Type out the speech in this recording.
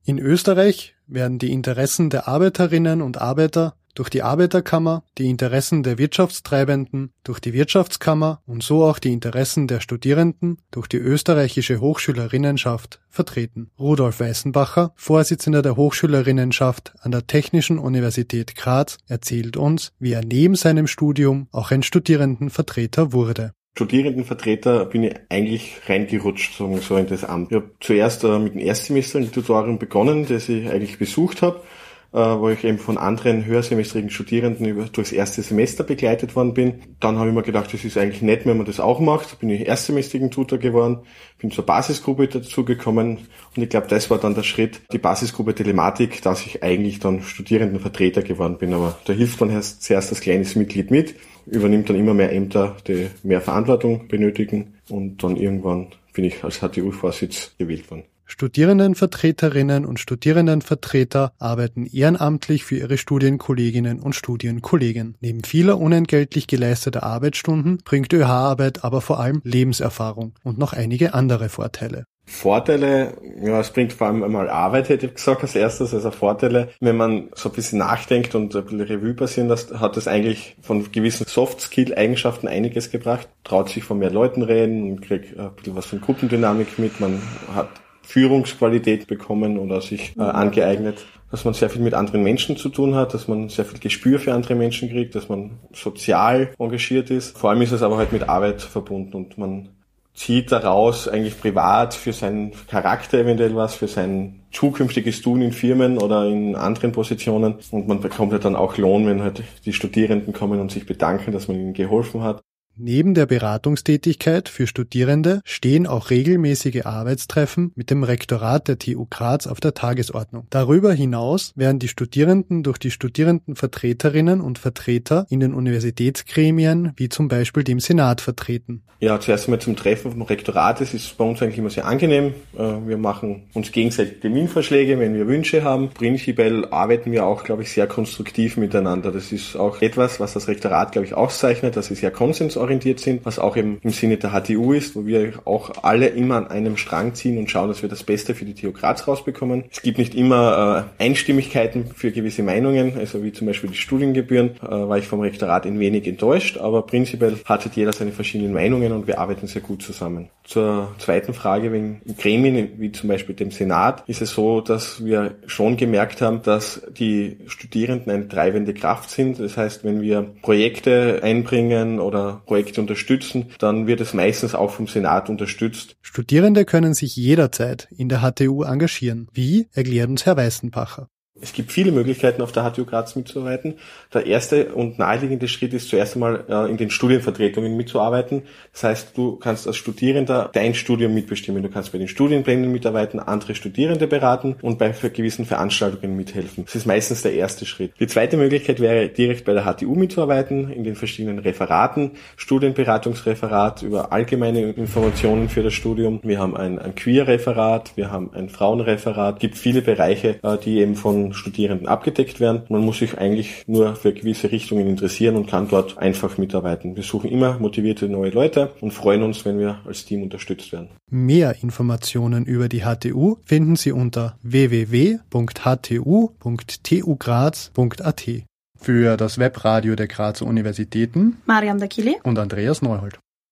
In Österreich werden die Interessen der Arbeiterinnen und Arbeiter durch die Arbeiterkammer, die Interessen der Wirtschaftstreibenden durch die Wirtschaftskammer und so auch die Interessen der Studierenden durch die österreichische Hochschülerinnenschaft vertreten. Rudolf Weißenbacher, Vorsitzender der Hochschülerinnenschaft an der Technischen Universität Graz, erzählt uns, wie er neben seinem Studium auch ein Studierendenvertreter wurde. Studierendenvertreter bin ich eigentlich reingerutscht, sagen wir so, in das Amt. Ich habe zuerst mit dem Erstsemester ein Tutorium begonnen, das ich eigentlich besucht habe, wo ich eben von anderen höhersemestrigen Studierenden durchs erste Semester begleitet worden bin. Dann habe ich mir gedacht, das ist eigentlich nett, wenn man das auch macht. Bin ich erstsemestrigen Tutor geworden, bin zur Basisgruppe dazugekommen und ich glaube, das war dann der Schritt, die Basisgruppe Telematik, dass ich eigentlich dann Studierendenvertreter geworden bin. Aber da hilft man zuerst als kleines Mitglied mit, übernimmt dann immer mehr Ämter, die mehr Verantwortung benötigen und dann irgendwann bin ich als HTU-Vorsitz gewählt worden. Studierendenvertreterinnen und Studierendenvertreter arbeiten ehrenamtlich für ihre Studienkolleginnen und Studienkollegen. Neben vieler unentgeltlich geleisteter Arbeitsstunden bringt ÖH-Arbeit aber vor allem Lebenserfahrung und noch einige andere Vorteile. Vorteile, ja, es bringt vor allem einmal Arbeit, hätte ich gesagt, als erstes. Also Vorteile, wenn man so ein bisschen nachdenkt und ein bisschen Revue passieren lässt, hat es eigentlich von gewissen Soft-Skill-Eigenschaften einiges gebracht. Traut sich von mehr Leuten reden und kriegt ein bisschen was von Gruppendynamik mit. Man hat Führungsqualität bekommen oder sich angeeignet, dass man sehr viel mit anderen Menschen zu tun hat, dass man sehr viel Gespür für andere Menschen kriegt, dass man sozial engagiert ist. Vor allem ist es aber halt mit Arbeit verbunden und man zieht daraus eigentlich privat für seinen Charakter eventuell was, für sein zukünftiges Tun in Firmen oder in anderen Positionen und man bekommt halt dann auch Lohn, wenn halt die Studierenden kommen und sich bedanken, dass man ihnen geholfen hat. Neben der Beratungstätigkeit für Studierende stehen auch regelmäßige Arbeitstreffen mit dem Rektorat der TU Graz auf der Tagesordnung. Darüber hinaus werden die Studierenden durch die Studierendenvertreterinnen und Vertreter in den Universitätsgremien, wie zum Beispiel dem Senat, vertreten. Ja, zuerst einmal zum Treffen vom Rektorat. Das ist bei uns eigentlich immer sehr angenehm. Wir machen uns gegenseitig Terminvorschläge, wenn wir Wünsche haben. Prinzipiell arbeiten wir auch, glaube ich, sehr konstruktiv miteinander. Das ist auch etwas, was das Rektorat, glaube ich, auszeichnet, dass sie sehr konsensorientiert sind, was auch im Sinne der HTU ist, wo wir auch alle immer an einem Strang ziehen und schauen, dass wir das Beste für die TU Graz rausbekommen. Es gibt nicht immer Einstimmigkeiten für gewisse Meinungen, also wie zum Beispiel die Studiengebühren, war ich vom Rektorat ein wenig enttäuscht, aber prinzipiell hat jeder seine verschiedenen Meinungen und wir arbeiten sehr gut zusammen. Zur zweiten Frage wegen Gremien, wie zum Beispiel dem Senat, ist es so, dass wir schon gemerkt haben, dass die Studierenden eine treibende Kraft sind. Das heißt, wenn wir Projekte einbringen oder Projekte unterstützen, dann wird es meistens auch vom Senat unterstützt. Studierende können sich jederzeit in der HTU engagieren. Wie, erklärt uns Herr Weißenbacher. Es gibt viele Möglichkeiten, auf der HTU Graz mitzuarbeiten. Der erste und naheliegende Schritt ist zuerst einmal in den Studienvertretungen mitzuarbeiten. Das heißt, du kannst als Studierender dein Studium mitbestimmen. Du kannst bei den Studienplänen mitarbeiten, andere Studierende beraten und bei gewissen Veranstaltungen mithelfen. Das ist meistens der erste Schritt. Die zweite Möglichkeit wäre, direkt bei der HTU mitzuarbeiten, in den verschiedenen Referaten, Studienberatungsreferat über allgemeine Informationen für das Studium. Wir haben ein Queer-Referat, wir haben ein Frauenreferat. Es gibt viele Bereiche, die eben von Studierenden abgedeckt werden. Man muss sich eigentlich nur für gewisse Richtungen interessieren und kann dort einfach mitarbeiten. Wir suchen immer motivierte neue Leute und freuen uns, wenn wir als Team unterstützt werden. Mehr Informationen über die HTU finden Sie unter www.htu.tugraz.at. Für das Webradio der Grazer Universitäten Mariam Dakili und Andreas Neuhold.